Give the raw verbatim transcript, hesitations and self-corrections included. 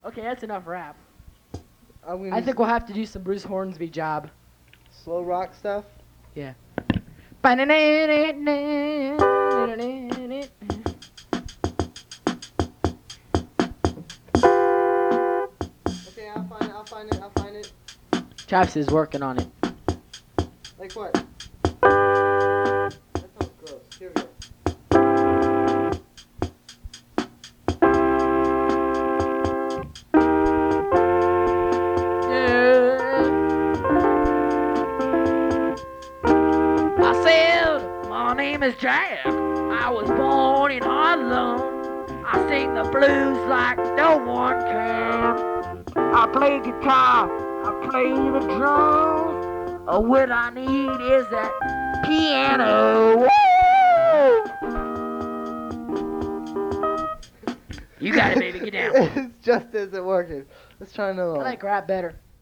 Okay, that's enough rap. I'm gonna I do think we'll have to do some Bruce Hornsby job. slow rock stuff. Yeah. Okay, I'll find it. I'll find it. I'll find it. Travis is working on it. Like what? That sounds gross. Here we go. I said, my name is Jack. I was born in Harlem. I sing the blues like no one can. I play guitar, I play the drums. Oh, what I need is that piano. Woo! You got it, baby. Get down. It just isn't working. Let's try another I one. like rap better.